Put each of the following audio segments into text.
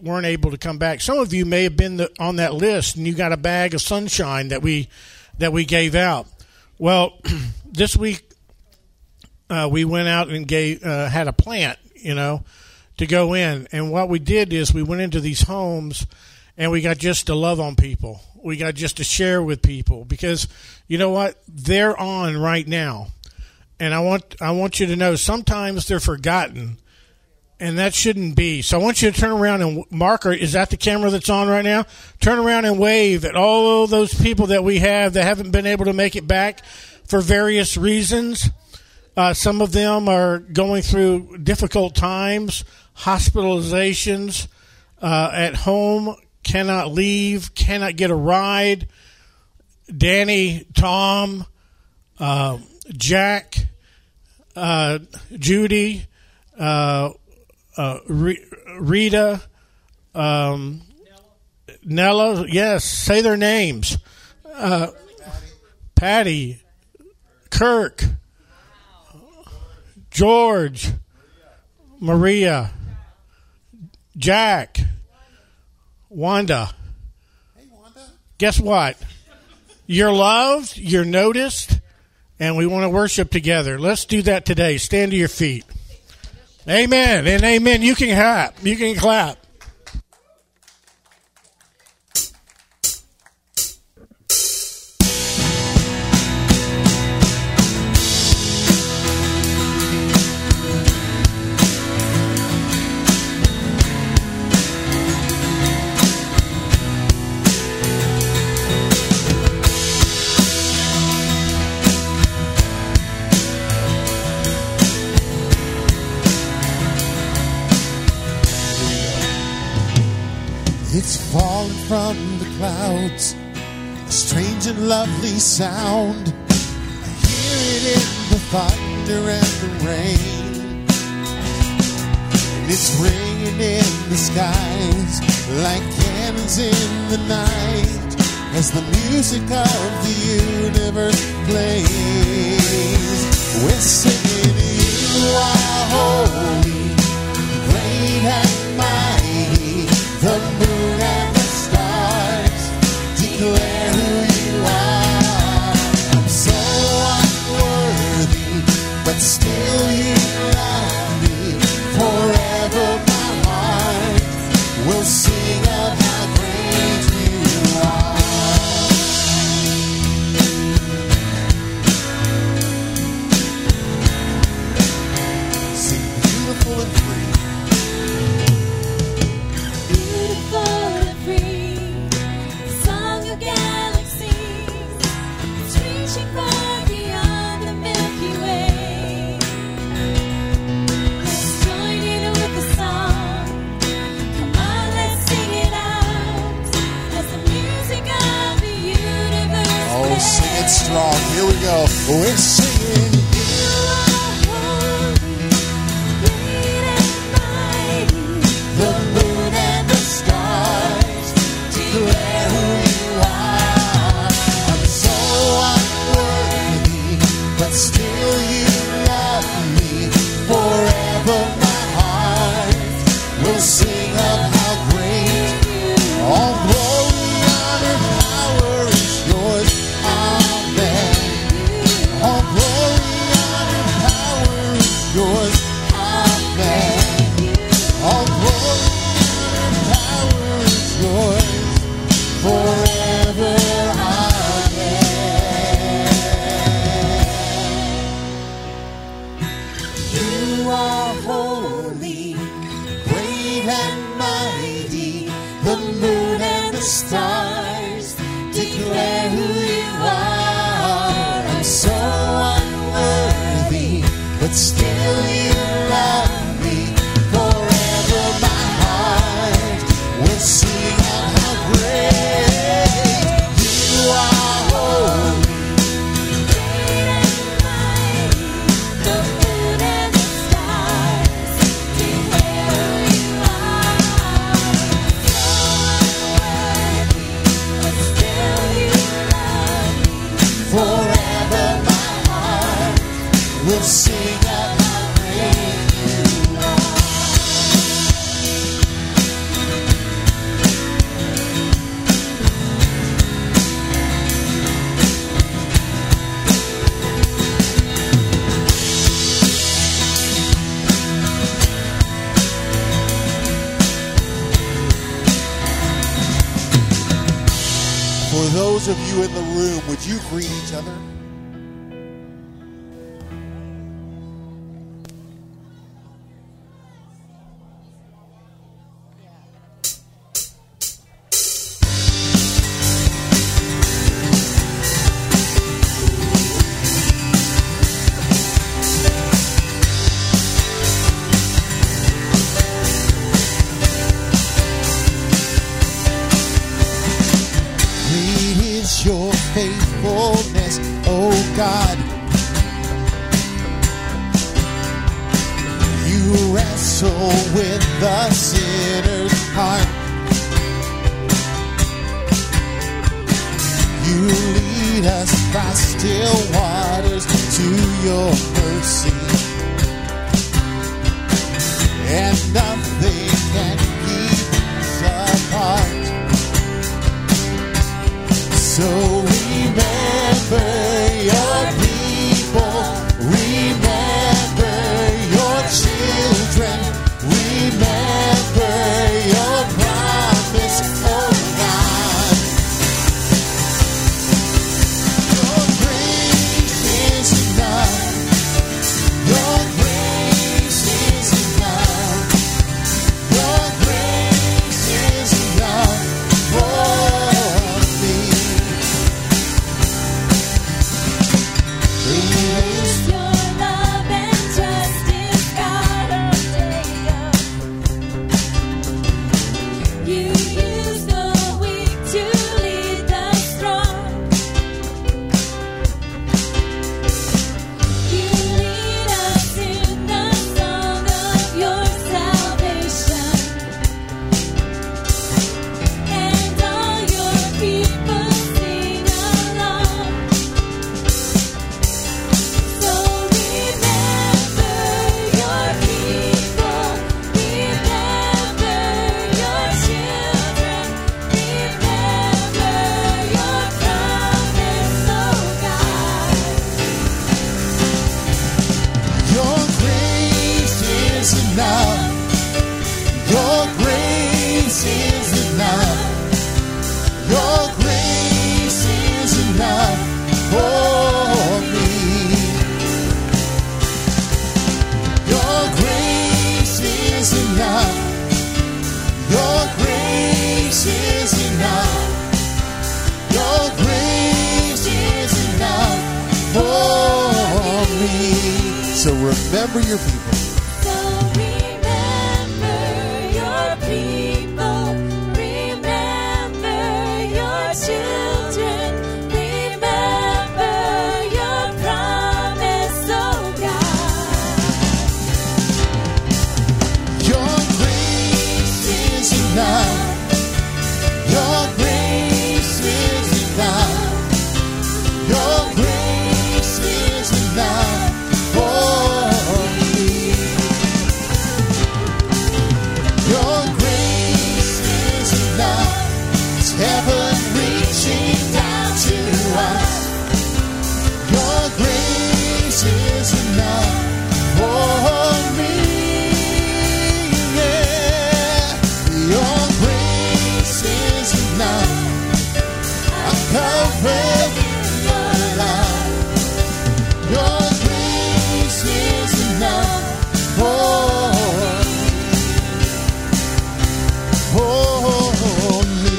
weren't able to come back. Some of you may have been on that list, and you got a bag of sunshine that we gave out. Well, this week we went out and had a plant, to go in. And what we did is we went into these homes, and we got just to love on people. We got just to share with people, because you know what? They're on right now. And I want you to know sometimes they're forgotten, and that shouldn't be. So I want you to turn around and marker. Is that the camera that's on right now? Turn around and wave at all those people that we have that haven't been able to make it back for various reasons. Some of them are going through difficult times, hospitalizations, at home, cannot leave, cannot get a ride. Danny, Tom, Jack, Judy, Rita, Nella, yes, say their names. Patty, Kirk, George, Maria, Jack, Wanda. Hey, Wanda. Guess what? You're loved, you're noticed, and we want to worship together. Let's do that today. Stand to your feet. Amen and amen. You can clap. You can clap. It's falling from the clouds, a strange and lovely sound. I hear it in the thunder and the rain, and it's ringing in the skies like cannons in the night, as the music of the universe plays. We're singing, you are holy, great and mighty. The moon and the stars declare who you are. I'm so unworthy, but still you love me. Forever my heart will sing of how great you are. Sing beautiful and free. Strong. Here we go. We're singing. You are holy, great and mighty. The moon and the stars declare who you are. I'm so unworthy, but still you love me. Forever my heart will sing of how great you are. All glory, honor, power is yours. All glory, honor, power is yours. Amen. All glory, honor, power is yours. Forever. Amen. You are holy, great and mighty. The moon and the stars declare who you are. I'm so unworthy, but still you love me. Forever my heart will sing of how great you are. Holy, great and mighty. The moon and the stars declare who you are. So unworthy, those of you in the room, would you greet each other? Your faithfulness, oh God. You wrestle with the sinner's heart. You lead us by still waters to your mercy, and nothing can keep us apart. So remember your people, remember your children, remember your promise, oh God. Your grace is enough, your grace is enough, your grace is enough for me. Use your love and trust in God of Jacob. You use the weak to lead the strong. You lead us in the song of your salvation, and all your people sing along. So remember your people, remember your children, remember your promise, oh God. Your grace is enough. Your grace is enough. Your grace is enough for me. Your grace is enough. Your grace is enough. Your grace is enough for me. So remember your people. So remember your people, remember your children, remember your promise, oh God. Your grace is enough. Your grace is enough. Your grace is enough for me. Your grace is enough. It's heaven reaching down to us. Your grace is enough for me. Yeah. Your grace is enough. I'm covered in your love. Your grace is enough for me.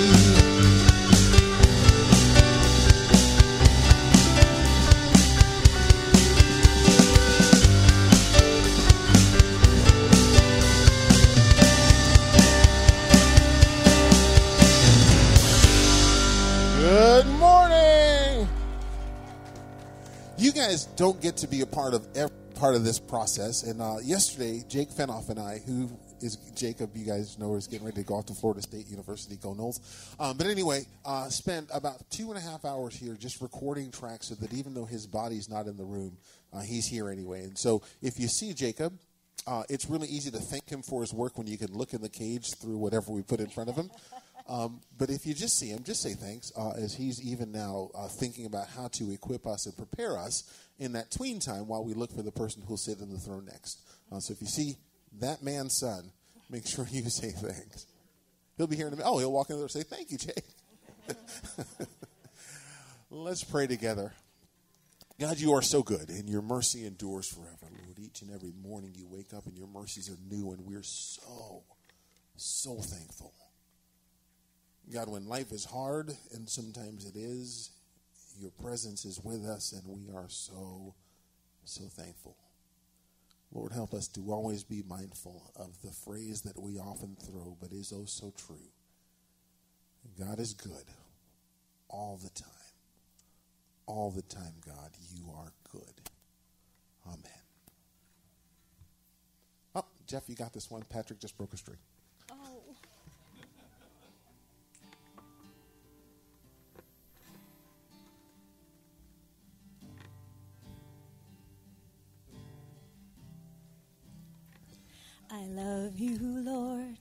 Good morning. You guys don't get to be a part of every part of this process. And yesterday, Jake Fenoff and I, who is Jacob, you guys know, is getting ready to go off to Florida State University, go Noles. But anyway, spent about 2.5 hours here just recording tracks so that even though his body's not in the room, he's here anyway. And so if you see Jacob, it's really easy to thank him for his work when you can look in the cage through whatever we put in front of him. But if you just see him, just say thanks, as he's even now thinking about how to equip us and prepare us in that tween time while we look for the person who'll sit in the throne next. So if you see that man's son, make sure you say thanks. He'll be here in a minute. Oh, he'll walk in there and say, thank you, Jake. Let's pray together. God, you are so good, and your mercy endures forever, Lord. Each and every morning you wake up, and your mercies are new, and we're so thankful. God, when life is hard, and sometimes it is, your presence is with us, and we are so thankful. Lord, help us to always be mindful of the phrase that we often throw, but is oh so true. God is good all the time. All the time, God, you are good. Amen. Oh, Jeff, you got this one. Patrick just broke a string. Oh. I love you, Lord.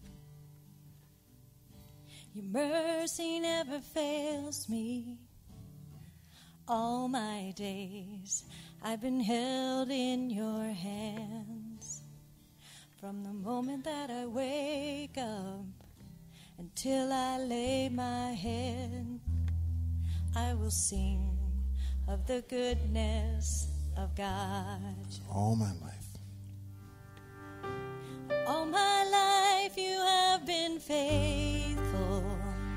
Your mercy never fails me. All my days I've been held in your hands. From the moment that I wake up until I lay my head, I will sing of the goodness of God. All my life. All my life you have been faithful.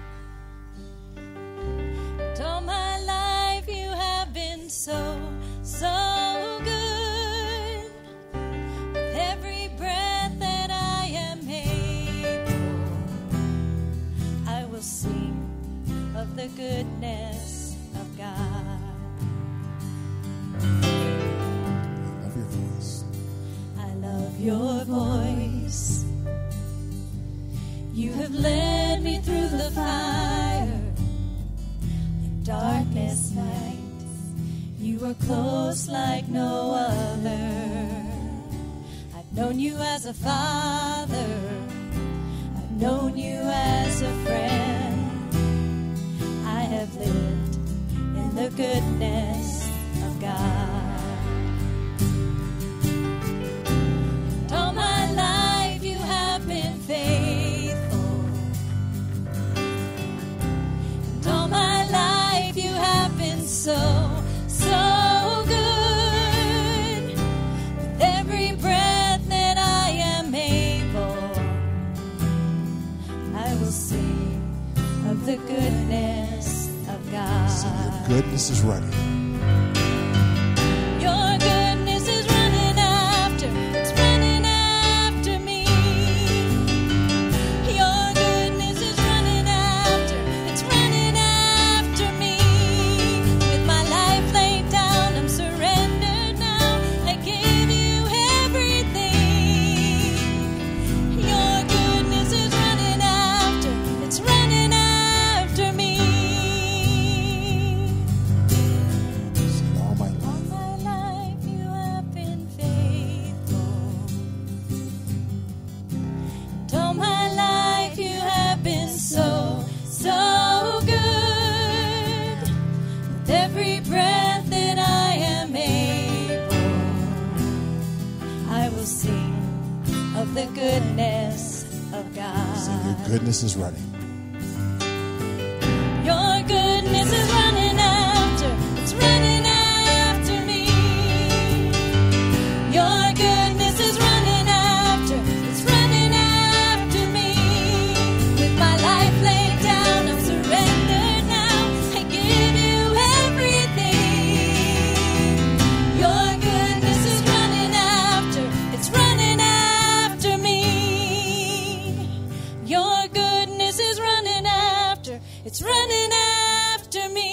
And all my life you have been so good. With every breath that I am able, I will sing of the goodness of God. I love your voice. I love your voice. You have led me through the fire and darkest night. You are close like no other. I've known you as a father. I've known you as a friend. I have lived in the goodness of God. All my life you have been faithful. And all my life you have been so good. With every breath that I am able, I will sing of the goodness of God. So your goodness is running. Your goodness is running after, it's running after me. Your goodness is running after, it's running after me. With my life laid down, I'm surrendered now. I give you everything. Your goodness is running after, it's running after me. Sing all my All life. my life you have been faithful. And all my life you have been so good. With every breath that I am able, I will sing of the goodness of So God. your goodness is running. Your goodness is running after, it's running after me. Your goodness is running after, it's running after me. With my life laid down, I'm surrendered now. I give you everything. Your goodness is running after, it's running after me. Your goodness is running after, it's running after me.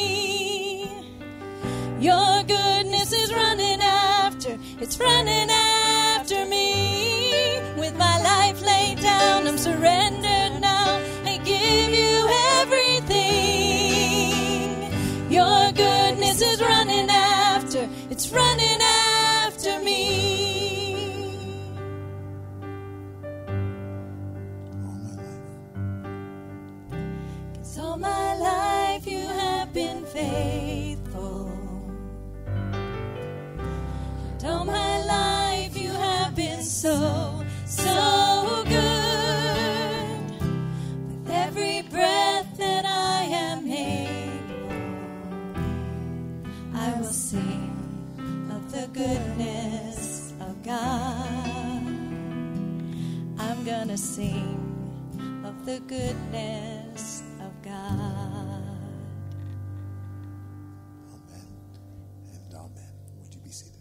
Your goodness is running after, it's running after me. With my life laid down, I'm surrendered now. I give you everything. Your goodness is running after, it's running after me. All my life. 'Cause all my life you have been faithful. And all my life you have been so good. With every breath that I am able, sing of the goodness of God. Amen and amen. Would you be seated?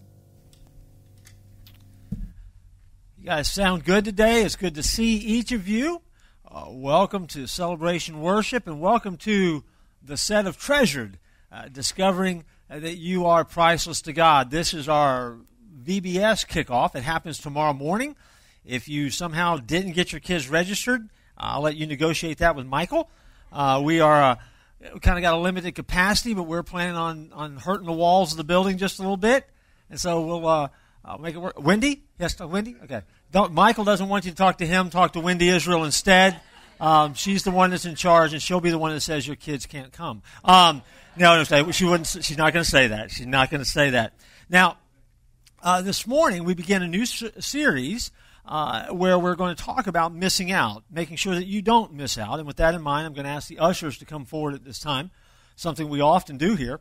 You guys sound good today. It's good to see each of you. Welcome to Celebration Worship, and welcome to the set of Treasured, discovering that you are priceless to God. This is our VBS kickoff. It happens tomorrow morning. If you somehow didn't get your kids registered, I'll let you negotiate that with Michael. We kind of got a limited capacity, but we're planning on hurting the walls of the building just a little bit, and so we'll make it work. Wendy? Yes, Wendy? Okay. Michael doesn't want you to talk to him. Talk to Wendy Israel instead. She's the one that's in charge, and she'll be the one that says your kids can't come. No, she wouldn't. She's not going to say that. She's not going to say that. Now, this morning we begin a new series where we're going to talk about missing out, making sure that you don't miss out. And with that in mind, I'm going to ask the ushers to come forward at this time, something we often do here.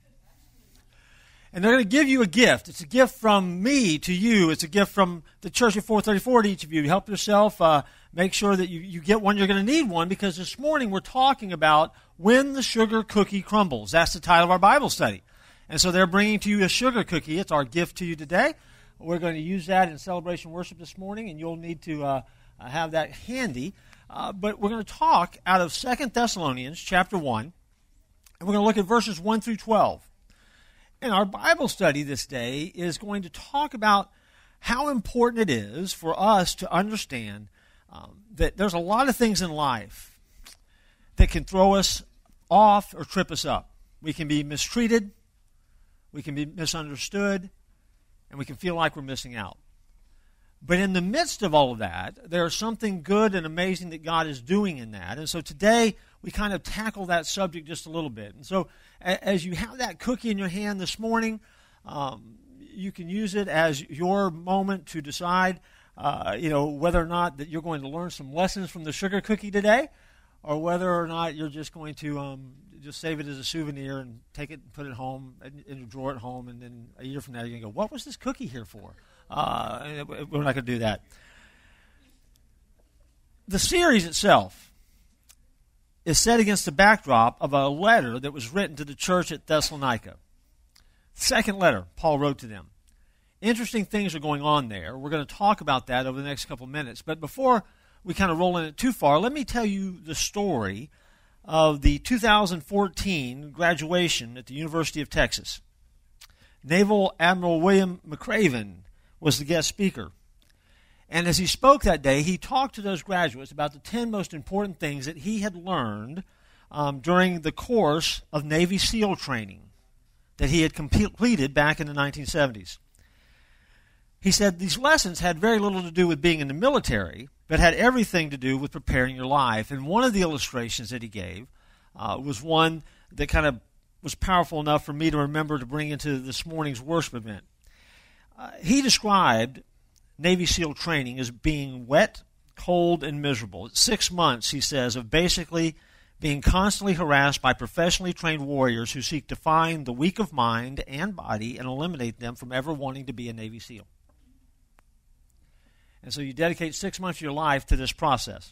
And they're going to give you a gift. It's a gift from me to you. It's a gift from the church at 434 to each of you. Help yourself. Make sure that you get one. You're going to need one, because this morning we're talking about when the sugar cookie crumbles. That's the title of our Bible study. And so they're bringing to you a sugar cookie. It's our gift to you today. We're going to use that in celebration worship this morning, and you'll need to have that handy. But we're going to talk out of 2 Thessalonians chapter 1, and we're going to look at verses 1 through 12. And our Bible study this day is going to talk about how important it is for us to understand that there's a lot of things in life that can throw us off or trip us up. We can be mistreated, we can be misunderstood, and we can feel like we're missing out. But in the midst of all of that, there's something good and amazing that God is doing in that. And so today, we kind of tackle that subject just a little bit. And so as you have that cookie in your hand this morning, you can use it as your moment to decide, whether or not that you're going to learn some lessons from the sugar cookie today, or whether or not you're just going to just save it as a souvenir and take it and put it home in your drawer at home, and then a year from now you're going to go, what was this cookie here for? We're not going to do that. The series itself is set against the backdrop of a letter that was written to the church at Thessalonica. Second letter Paul wrote to them. Interesting things are going on there. We're going to talk about that over the next couple minutes. But before we kind of roll in it too far, let me tell you the story of the 2014 graduation at the University of Texas. Naval Admiral William McRaven was the guest speaker. And as he spoke that day, he talked to those graduates about the 10 most important things that he had learned during the course of Navy SEAL training that he had completed back in the 1970s. He said these lessons had very little to do with being in the military, but had everything to do with preparing your life. And one of the illustrations that he gave was one that kind of was powerful enough for me to remember to bring into this morning's worship event. He described Navy SEAL training as being wet, cold, and miserable. It's 6 months, he says, of basically being constantly harassed by professionally trained warriors who seek to find the weak of mind and body and eliminate them from ever wanting to be a Navy SEAL. And so you dedicate 6 months of your life to this process.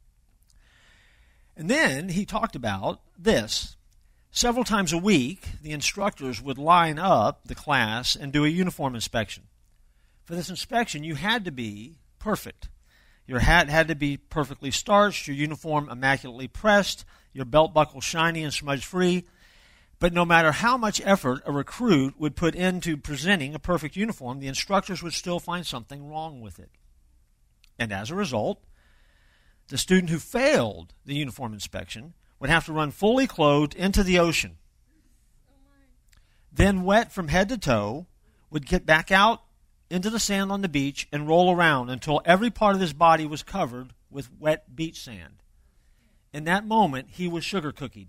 And then he talked about this. Several times a week, the instructors would line up the class and do a uniform inspection. For this inspection, you had to be perfect. Your hat had to be perfectly starched, your uniform immaculately pressed, your belt buckle shiny and smudge-free. But no matter how much effort a recruit would put into presenting a perfect uniform, the instructors would still find something wrong with it. And as a result, the student who failed the uniform inspection would have to run fully clothed into the ocean. Then, wet from head to toe, would get back out into the sand on the beach and roll around until every part of his body was covered with wet beach sand. In that moment, he was sugar cookied.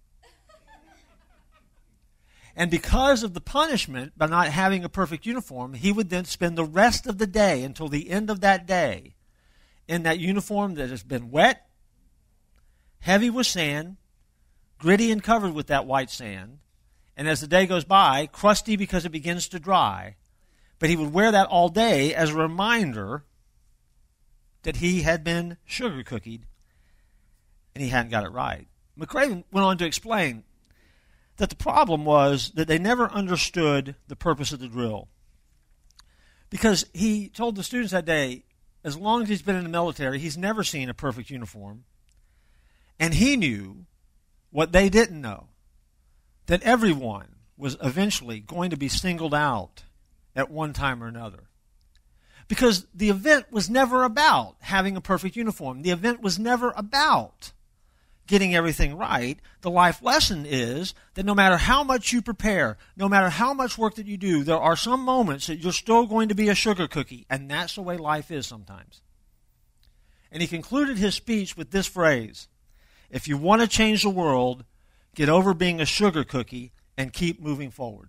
And because of the punishment by not having a perfect uniform, he would then spend the rest of the day until the end of that day in that uniform that has been wet, heavy with sand, gritty and covered with that white sand, and as the day goes by, crusty because it begins to dry. But he would wear that all day as a reminder that he had been sugar cookied and he hadn't got it right. McRaven went on to explain that the problem was that they never understood the purpose of the drill. Because he told the students that day, as long as he's been in the military, he's never seen a perfect uniform. And he knew what they didn't know, that everyone was eventually going to be singled out at one time or another. Because the event was never about having a perfect uniform. The event was never about getting everything right. The life lesson is that no matter how much you prepare, no matter how much work that you do, there are some moments that you're still going to be a sugar cookie, and that's the way life is sometimes. And he concluded his speech with this phrase: if you want to change the world, get over being a sugar cookie and keep moving forward.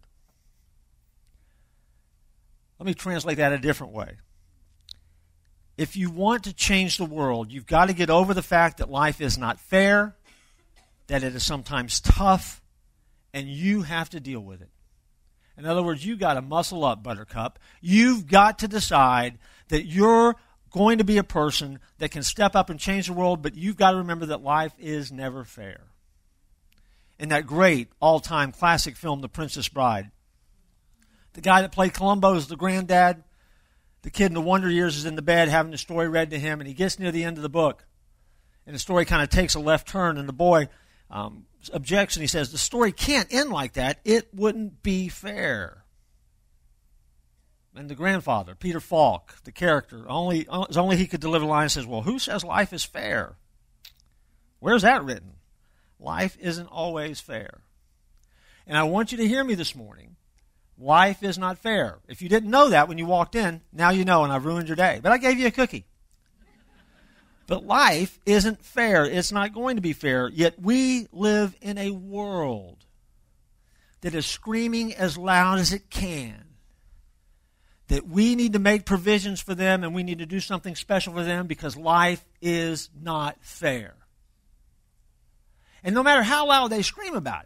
Let me translate that a different way. If you want to change the world, you've got to get over the fact that life is not fair, that it is sometimes tough, and you have to deal with it. In other words, you've got to muscle up, Buttercup. You've got to decide that you're going to be a person that can step up and change the world, but you've got to remember that life is never fair. In that great all-time classic film, The Princess Bride, the guy that played Columbo is the granddad. The kid in the Wonder Years is in the bed having the story read to him, and he gets near the end of the book. And the story kind of takes a left turn, and the boy objects, and he says, the story can't end like that. It wouldn't be fair. And the grandfather, Peter Falk, the character, only he could deliver the line, says, well, who says life is fair? Where's that written? Life isn't always fair. And I want you to hear me this morning. Life is not fair. If you didn't know that when you walked in, now you know, and I've ruined your day. But I gave you a cookie. But life isn't fair. It's not going to be fair. Yet we live in a world that is screaming as loud as it can that we need to make provisions for them and we need to do something special for them because life is not fair. And no matter how loud they scream about it,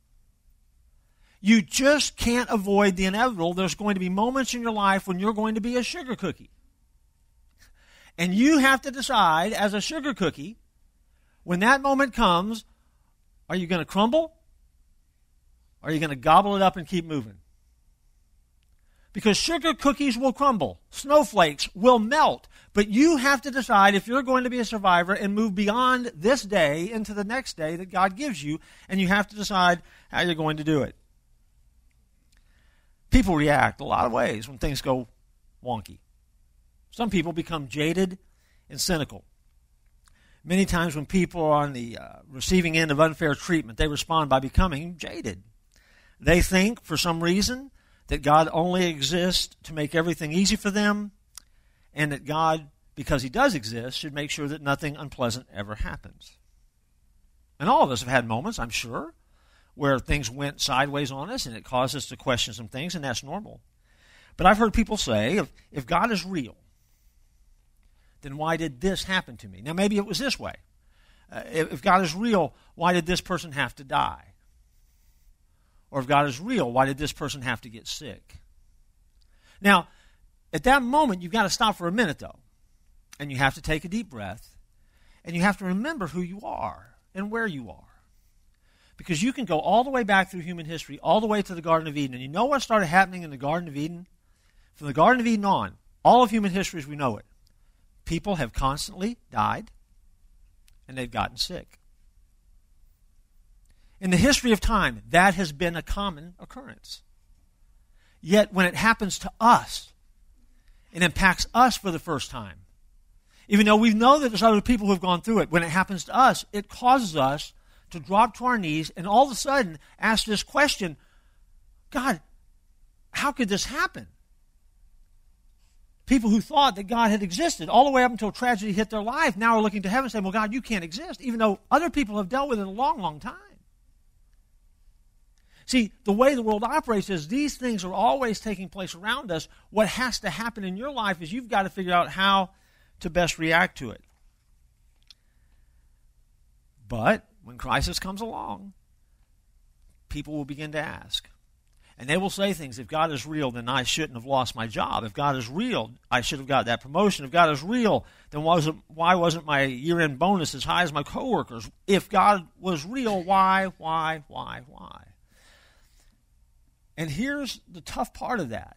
you just can't avoid the inevitable. There's going to be moments in your life when you're going to be a sugar cookie. And you have to decide, as a sugar cookie, when that moment comes, are you going to crumble? Or are you going to gobble it up and keep moving? Because sugar cookies will crumble. Snowflakes will melt. But you have to decide if you're going to be a survivor and move beyond this day into the next day that God gives you. And you have to decide how you're going to do it. People react a lot of ways when things go wonky. Some people become jaded and cynical. Many times when people are on the receiving end of unfair treatment, they respond by becoming jaded. They think, for some reason, that God only exists to make everything easy for them, and that God, because He does exist, should make sure that nothing unpleasant ever happens. And all of us have had moments, I'm sure, where things went sideways on us and it caused us to question some things, and that's normal. But I've heard people say, if God is real, then why did this happen to me? Now, maybe it was this way. If God is real, why did this person have to die? Or if God is real, why did this person have to get sick? Now, at that moment, you've got to stop for a minute, though. And you have to take a deep breath. And you have to remember who you are and where you are. Because you can go all the way back through human history, all the way to the Garden of Eden. And you know what started happening in the Garden of Eden? From the Garden of Eden on, all of human history as we know it, people have constantly died and they've gotten sick. In the history of time, that has been a common occurrence. Yet when it happens to us, it impacts us for the first time. Even though we know that there's other people who have gone through it, when it happens to us, it causes us to drop to our knees and all of a sudden ask this question, God, how could this happen? People who thought that God had existed all the way up until tragedy hit their life now are looking to heaven and saying, well, God, you can't exist, even though other people have dealt with it a long, long time. See, the way the world operates is these things are always taking place around us. What has to happen in your life is you've got to figure out how to best react to it. But when crisis comes along, people will begin to ask. And they will say things, if God is real, then I shouldn't have lost my job. If God is real, I should have got that promotion. If God is real, then why wasn't my year-end bonus as high as my coworkers? If God was real, why? And here's the tough part of that.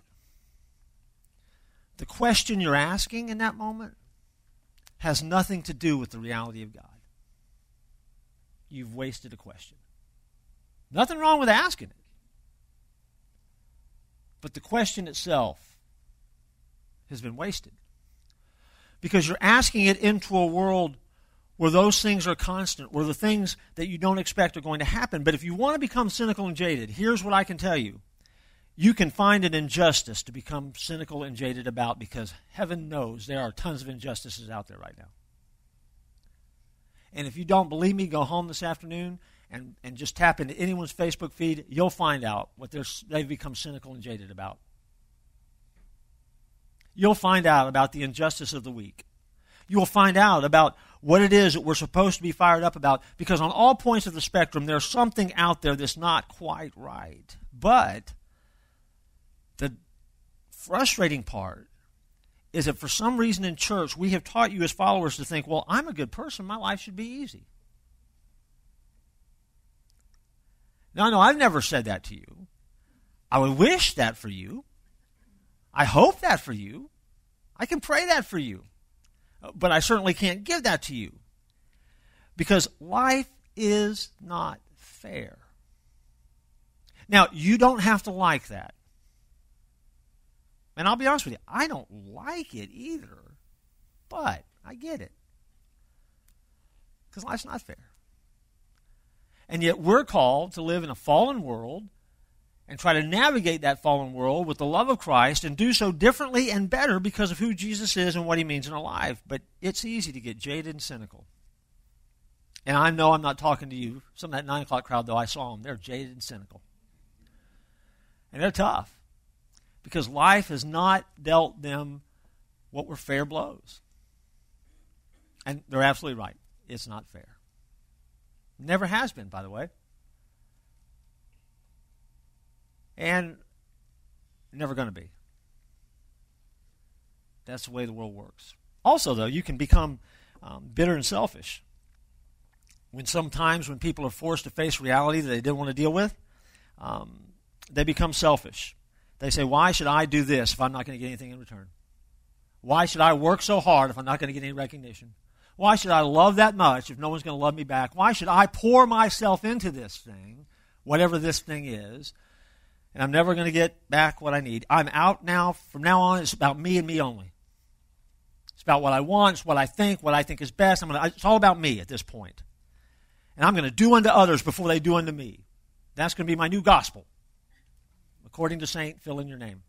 The question you're asking in that moment has nothing to do with the reality of God. You've wasted a question. Nothing wrong with asking it. But the question itself has been wasted. Because you're asking it into a world where those things are constant, where the things that you don't expect are going to happen. But if you want to become cynical and jaded, here's what I can tell you. You can find an injustice to become cynical and jaded about, because heaven knows there are tons of injustices out there right now. And if you don't believe me, go home this afternoon and just tap into anyone's Facebook feed. You'll find out what they've become cynical and jaded about. You'll find out about the injustice of the week. You'll find out about what it is that we're supposed to be fired up about, because on all points of the spectrum, there's something out there that's not quite right. But the frustrating part is that for some reason in church, we have taught you as followers to think, well, I'm a good person, my life should be easy. No, I've never said that to you. I would wish that for you. I hope that for you. I can pray that for you. But I certainly can't give that to you. Because life is not fair. Now, you don't have to like that. And I'll be honest with you, I don't like it either. But I get it. Because life's not fair. And yet we're called to live in a fallen world and try to navigate that fallen world with the love of Christ and do so differently and better because of who Jesus is and what he means in our life. But it's easy to get jaded and cynical. And I know I'm not talking to you. Some of that 9 o'clock crowd, though, I saw them. They're jaded and cynical. And they're tough because life has not dealt them what were fair blows. And they're absolutely right. It's not fair. Never has been, by the way. And never going to be. That's the way the world works. Also, though, you can become bitter and selfish. Sometimes when people are forced to face reality that they didn't want to deal with, they become selfish. They say, why should I do this if I'm not going to get anything in return? Why should I work so hard if I'm not going to get any recognition? Why should I love that much if no one's going to love me back? Why should I pour myself into this thing, whatever this thing is, and I'm never going to get back what I need? I'm out now. From now on, it's about me and me only. It's about what I want. It's what I think is best. It's all about me at this point. And I'm going to do unto others before they do unto me. That's going to be my new gospel. According to Saint, fill in your name.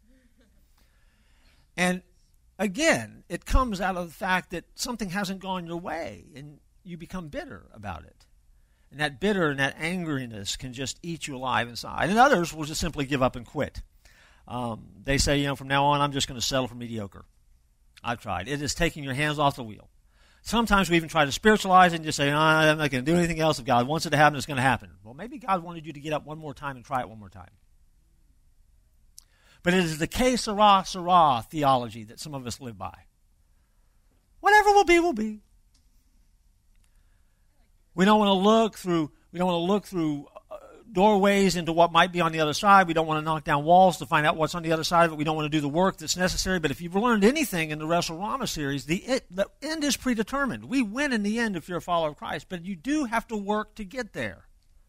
And again, it comes out of the fact that something hasn't gone your way, and you become bitter about it. And that bitter and that angeriness can just eat you alive inside. And others will just simply give up and quit. They say, from now on, I'm just going to settle for mediocre. I've tried. It is taking your hands off the wheel. Sometimes we even try to spiritualize it and just say, I'm not going to do anything else. If God wants it to happen, it's going to happen. Well, maybe God wanted you to get up one more time and try it one more time. But it is the que sera, sera theology that some of us live by. Whatever will be, will be. We don't want to look through doorways into what might be on the other side. We don't want to knock down walls to find out what's on the other side of it. We don't want to do the work that's necessary. But if you've learned anything in the Wrestle-Rama series, the end is predetermined. We win in the end if you're a follower of Christ. But you do have to work to get there.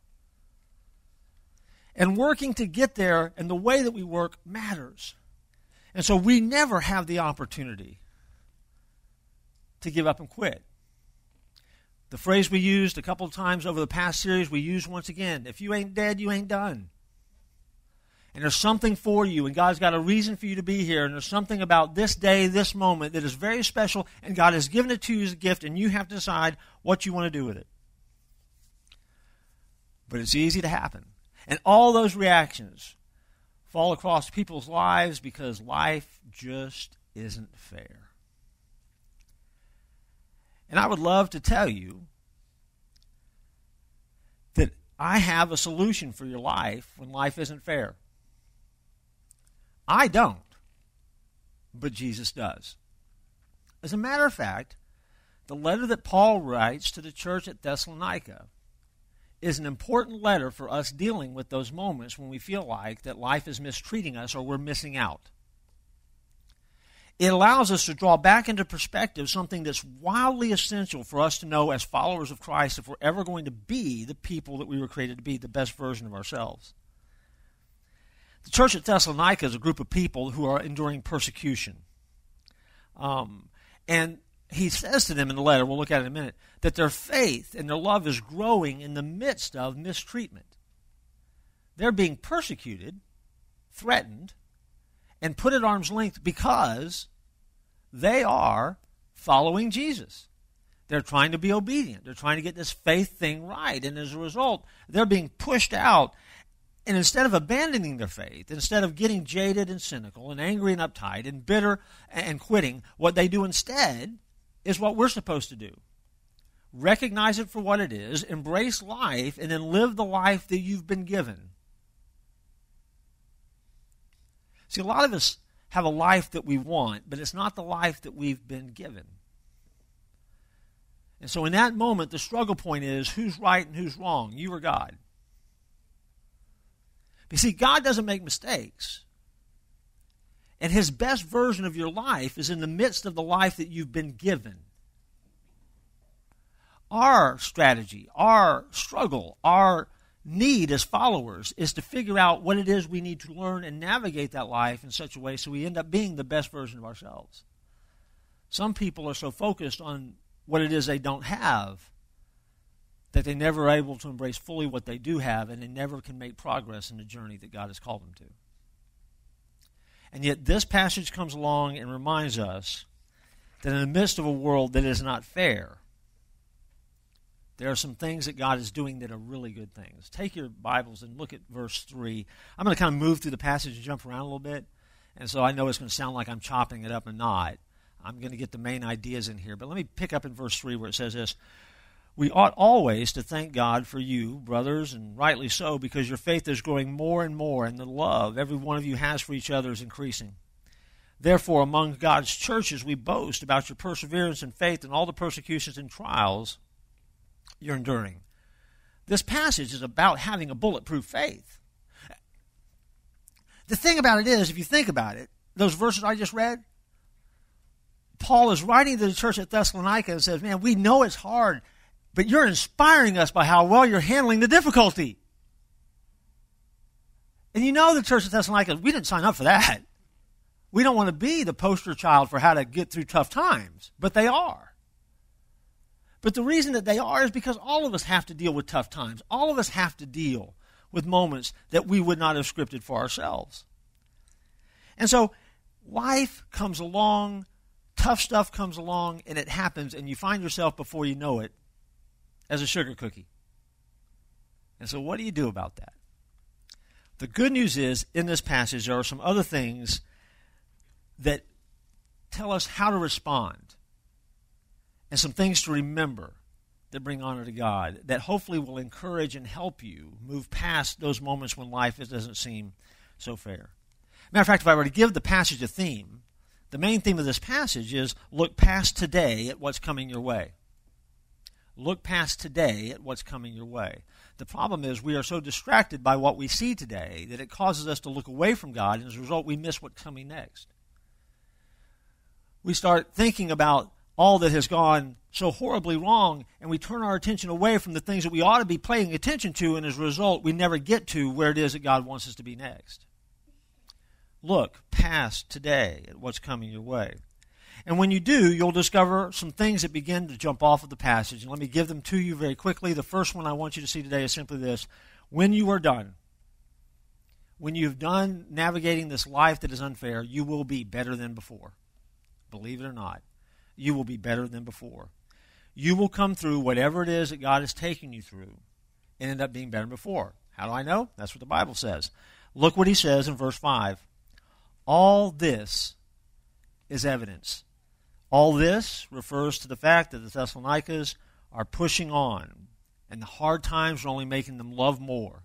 And working to get there and the way that we work matters. And so we never have the opportunity to give up and quit. The phrase we used a couple of times over the past series, we use once again. If you ain't dead, you ain't done. And there's something for you, and God's got a reason for you to be here, and there's something about this day, this moment, that is very special, and God has given it to you as a gift, and you have to decide what you want to do with it. But it's easy to happen. And all those reactions fall across people's lives because life just isn't fair. And I would love to tell you that I have a solution for your life when life isn't fair. I don't, but Jesus does. As a matter of fact, the letter that Paul writes to the church at Thessalonica is an important letter for us dealing with those moments when we feel like that life is mistreating us or we're missing out. It allows us to draw back into perspective something that's wildly essential for us to know as followers of Christ if we're ever going to be the people that we were created to be, the best version of ourselves. The church at Thessalonica is a group of people who are enduring persecution. And he says to them in the letter, we'll look at it in a minute, that their faith and their love is growing in the midst of mistreatment. They're being persecuted, threatened, and put at arm's length because they are following Jesus. They're trying to be obedient. They're trying to get this faith thing right. And as a result, they're being pushed out. And instead of abandoning their faith, instead of getting jaded and cynical and angry and uptight and bitter and quitting, what they do instead is what we're supposed to do. Recognize it for what it is, embrace life, and then live the life that you've been given. See, a lot of us have a life that we want, but it's not the life that we've been given. And so in that moment, the struggle point is who's right and who's wrong, you or God. But see, God doesn't make mistakes. And his best version of your life is in the midst of the life that you've been given. Our strategy, our struggle, our need as followers is to figure out what it is we need to learn and navigate that life in such a way so we end up being the best version of ourselves. Some people are so focused on what it is they don't have that they never are able to embrace fully what they do have, and they never can make progress in the journey that God has called them to. And yet this passage comes along and reminds us that in the midst of a world that is not fair, there are some things that God is doing that are really good things. Take your Bibles and look at verse 3. I'm going to kind of move through the passage and jump around a little bit. And so I know it's going to sound like I'm chopping it up and not. I'm going to get the main ideas in here. But let me pick up in verse 3 where it says this. We ought always to thank God for you, brothers, and rightly so, because your faith is growing more and more, and the love every one of you has for each other is increasing. Therefore, among God's churches, we boast about your perseverance and faith and all the persecutions and trials you're enduring. This passage is about having a bulletproof faith. The thing about it is, if you think about it, those verses I just read, Paul is writing to the church at Thessalonica and says, man, we know it's hard, but you're inspiring us by how well you're handling the difficulty. And you know the church at Thessalonica, we didn't sign up for that. We don't want to be the poster child for how to get through tough times, but they are. But the reason that they are is because all of us have to deal with tough times. All of us have to deal with moments that we would not have scripted for ourselves. And so life comes along, tough stuff comes along, and it happens, and you find yourself before you know it as a sugar cookie. And so what do you do about that? The good news is, in this passage, there are some other things that tell us how to respond and some things to remember that bring honor to God that hopefully will encourage and help you move past those moments when life doesn't seem so fair. Matter of fact, if I were to give the passage a theme, the main theme of this passage is look past today at what's coming your way. Look past today at what's coming your way. The problem is we are so distracted by what we see today that it causes us to look away from God, and as a result, we miss what's coming next. We start thinking about all that has gone so horribly wrong, and we turn our attention away from the things that we ought to be paying attention to, and as a result, we never get to where it is that God wants us to be next. Look past today at what's coming your way. And when you do, you'll discover some things that begin to jump off of the passage. And let me give them to you very quickly. The first one I want you to see today is simply this. When you are done, when you've done navigating this life that is unfair, you will be better than before. Believe it or not, you will be better than before. You will come through whatever it is that God is taking you through and end up being better than before. How do I know? That's what the Bible says. Look what he says in verse 5. All this is evidence. All this refers to the fact that the Thessalonians are pushing on, and the hard times are only making them love more.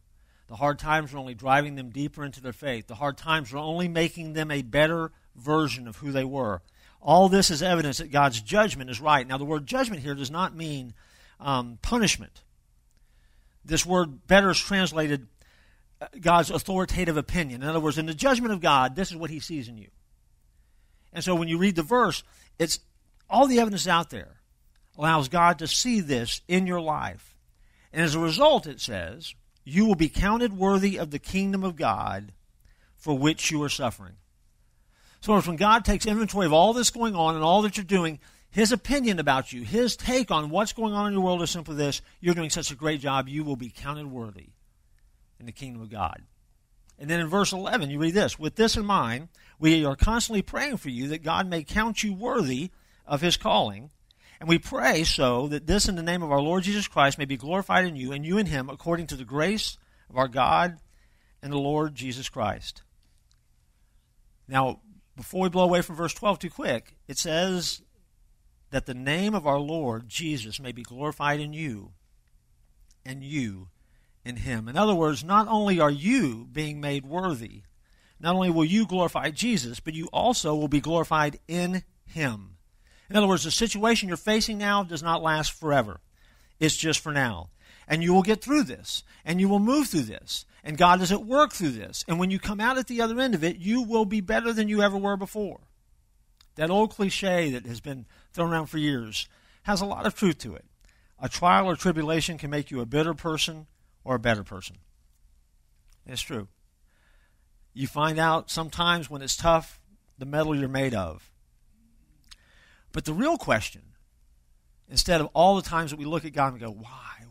The hard times are only driving them deeper into their faith. The hard times are only making them a better version of who they were. All this is evidence that God's judgment is right. Now, the word judgment here does not mean punishment. This word better is translated God's authoritative opinion. In other words, in the judgment of God, this is what he sees in you. And so when you read the verse, it's all the evidence out there allows God to see this in your life. And as a result, it says, you will be counted worthy of the kingdom of God for which you are suffering. So when God takes inventory of all this going on and all that you're doing, his opinion about you, his take on what's going on in your world is simply this: you're doing such a great job, you will be counted worthy in the kingdom of God. And then in verse 11, you read this: with this in mind, we are constantly praying for you that God may count you worthy of his calling. And we pray so that this in the name of our Lord Jesus Christ may be glorified in you, and you in him, according to the grace of our God and the Lord Jesus Christ. Now, before we blow away from verse 12 too quick, it says that the name of our Lord Jesus may be glorified in you, and you in him. In other words, not only are you being made worthy, not only will you glorify Jesus, but you also will be glorified in him. In other words, the situation you're facing now does not last forever. It's just for now. And you will get through this, and you will move through this, and God is at work through this. And when you come out at the other end of it, you will be better than you ever were before. That old cliche that has been thrown around for years has a lot of truth to it. A trial or tribulation can make you a bitter person or a better person. It's true. You find out sometimes when it's tough, the metal you're made of. But the real question, instead of all the times that we look at God and go, why?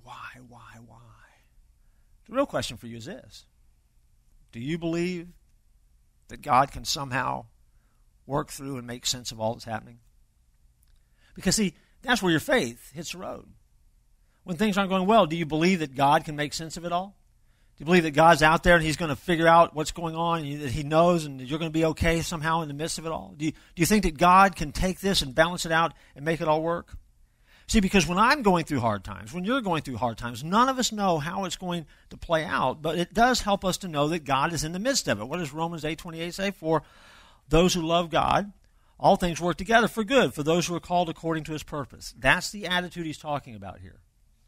The real question for you is this: do you believe that God can somehow work through and make sense of all that's happening? Because, see, that's where your faith hits the road. When things aren't going well, do you believe that God can make sense of it all? Do you believe that God's out there and he's going to figure out what's going on, and that he knows, and that you're going to be okay somehow in the midst of it all? Do you think that God can take this and balance it out and make it all work? See, because when I'm going through hard times, when you're going through hard times, none of us know how it's going to play out, but it does help us to know that God is in the midst of it. What does Romans 8:28 say? For those who love God, all things work together for good, for those who are called according to his purpose. That's the attitude he's talking about here.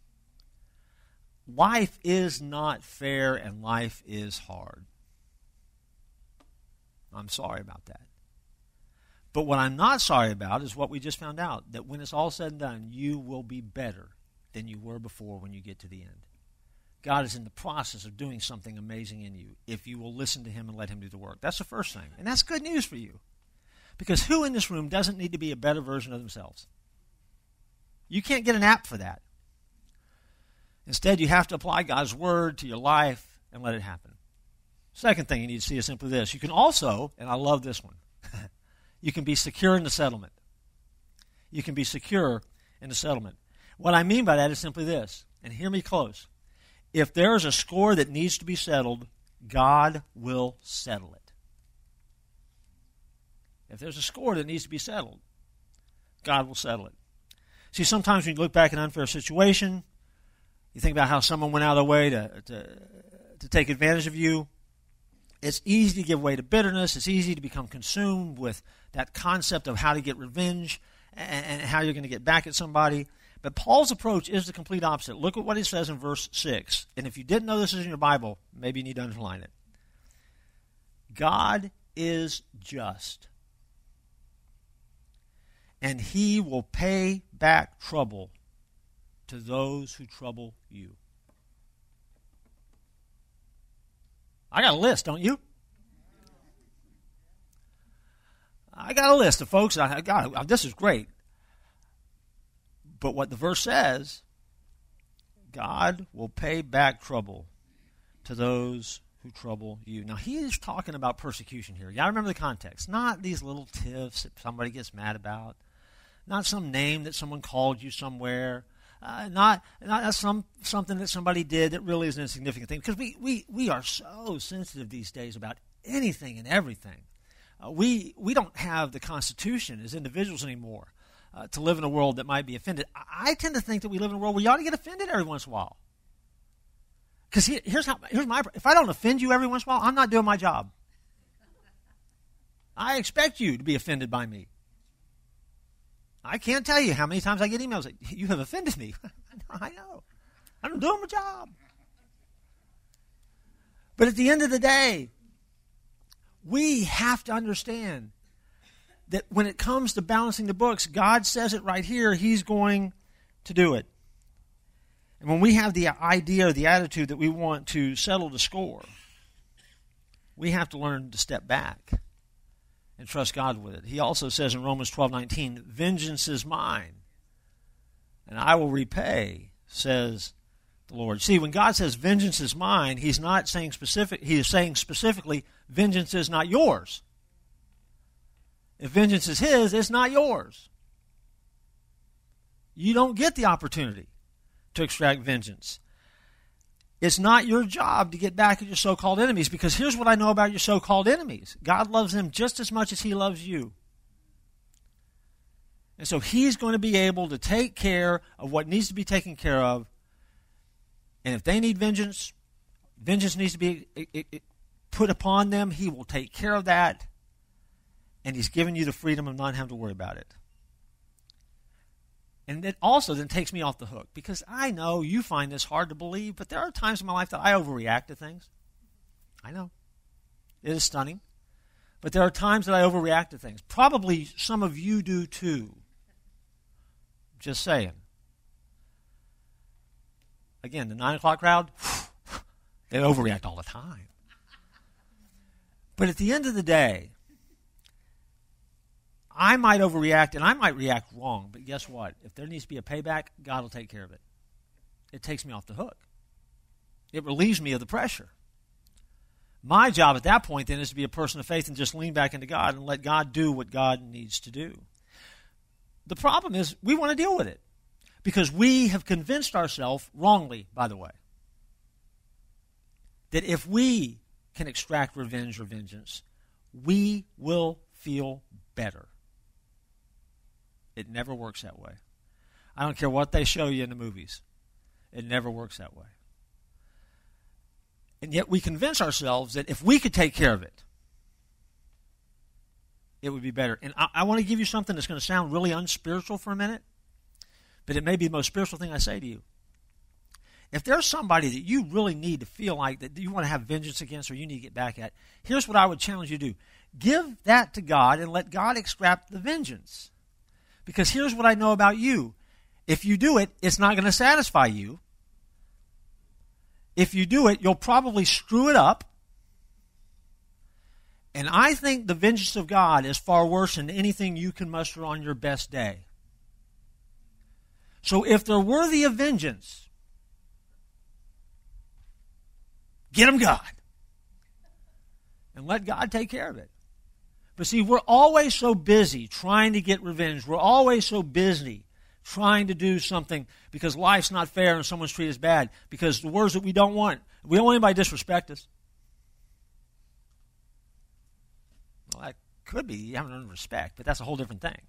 Life is not fair and life is hard. I'm sorry about that. But what I'm not sorry about is what we just found out, that when it's all said and done, you will be better than you were before when you get to the end. God is in the process of doing something amazing in you if you will listen to him and let him do the work. That's the first thing. And that's good news for you. Because who in this room doesn't need to be a better version of themselves? You can't get an app for that. Instead, you have to apply God's word to your life and let it happen. Second thing you need to see is simply this: you can also, and I love this one, you can be secure in the settlement. You can be secure in the settlement. What I mean by that is simply this, and hear me close. If there is a score that needs to be settled, God will settle it. If there's a score that needs to be settled, God will settle it. See, sometimes when you look back at an unfair situation, you think about how someone went out of their way to take advantage of you. It's easy to give way to bitterness. It's easy to become consumed with that concept of how to get revenge and how you're going to get back at somebody. But Paul's approach is the complete opposite. Look at what he says in verse 6. And if you didn't know this is in your Bible, maybe you need to underline it. God is just, and he will pay back trouble to those who trouble you. I got a list, don't you? I got a list of folks. This is great. But what the verse says, God will pay back trouble to those who trouble you. Now, he is talking about persecution here. You got to remember the context. Not these little tiffs that somebody gets mad about. Not some name that someone called you somewhere. Not something that somebody did that really is an insignificant thing. Because we are so sensitive these days about anything and everything. We don't have the Constitution as individuals anymore to live in a world that might be offended. I tend to think that we live in a world where you ought to get offended every once in a while. Because here's my, if I don't offend you every once in a while, I'm not doing my job. I expect you to be offended by me. I can't tell you how many times I get emails like, you have offended me. I know. I'm doing my job. But at the end of the day, we have to understand that when it comes to balancing the books, God says it right here, He's going to do it. And when we have the idea or the attitude that we want to settle the score, we have to learn to step back and trust God with it. He also says in Romans 12:19, vengeance is mine, and I will repay, says the Lord. See, when God says vengeance is mine, He's not saying specific. He is saying specifically, vengeance is not yours. If vengeance is His, it's not yours. You don't get the opportunity to extract vengeance. It's not your job to get back at your so-called enemies, because here's what I know about your so-called enemies. God loves them just as much as He loves you. And so He's going to be able to take care of what needs to be taken care of. And if they need vengeance, vengeance needs to be put upon them. He will take care of that. And He's given you the freedom of not having to worry about it. And it also then takes me off the hook, because I know you find this hard to believe, but there are times in my life that I overreact to things. I know. It is stunning. But there are times that I overreact to things. Probably some of you do too. Just saying. Again, the 9 o'clock crowd, they overreact all the time. But at the end of the day, I might overreact, and I might react wrong, but guess what? If there needs to be a payback, God will take care of it. It takes me off the hook. It relieves me of the pressure. My job at that point then is to be a person of faith and just lean back into God and let God do what God needs to do. The problem is we want to deal with it because we have convinced ourselves, wrongly, by the way, that if we can extract revenge or vengeance, we will feel better. It never works that way. I don't care what they show you in the movies. It never works that way. And yet we convince ourselves that if we could take care of it, it would be better. And I want to give you something that's going to sound really unspiritual for a minute, but it may be the most spiritual thing I say to you. If there's somebody that you really need to feel like that you want to have vengeance against or you need to get back at, here's what I would challenge you to do. Give that to God and let God extract the vengeance. Because here's what I know about you. If you do it, it's not going to satisfy you. If you do it, you'll probably screw it up. And I think the vengeance of God is far worse than anything you can muster on your best day. So if they're worthy of vengeance, get them God. And let God take care of it. But see, we're always so busy trying to get revenge. We're always so busy trying to do something because life's not fair and someone's treated us bad. Because the words that we don't want anybody to disrespect us. Well, that could be you haven't earned respect, but that's a whole different thing.